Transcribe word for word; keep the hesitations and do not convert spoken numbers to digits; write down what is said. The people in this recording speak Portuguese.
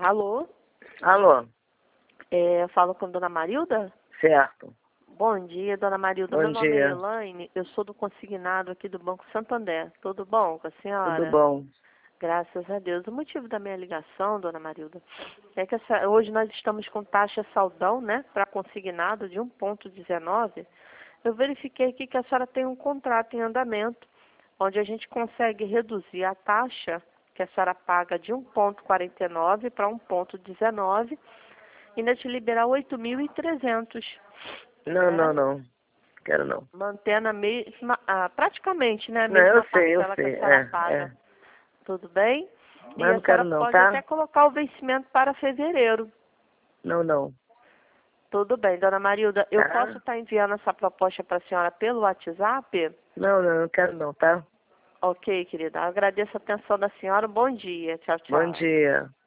Alô? Alô? É, eu falo com a dona Marilda? Certo. Bom dia, dona Marilda. Bom Meu nome é dia. Elaine, eu sou do consignado aqui do Banco Santander. Tudo bom com a senhora? Tudo bom? Graças a Deus. O motivo da minha ligação, dona Marilda, é que essa- hoje nós estamos com taxa saldão, né, para consignado de um vírgula dezenove. Eu verifiquei aqui que a senhora tem um contrato em andamento, onde a gente consegue reduzir a taxa que a senhora paga de um vírgula quarenta e nove para um vírgula dezenove e ainda te liberar oito mil e trezentos. Não, Né? não, não. Quero não. Mantendo a mesma, ah, praticamente, né, a Não, eu mesma sei, eu parcela que a sei. senhora É, paga. é. Tudo bem? E Mas a não quero senhora não, pode tá? até colocar o vencimento para fevereiro. Não, não. Tudo bem, dona Marilda. Eu posso Tá? estar enviando essa proposta para a senhora pelo WhatsApp? Não, não, não quero não, tá? Ok, querida. Agradeço a atenção da senhora. Bom dia. Tchau, Bom tchau. dia.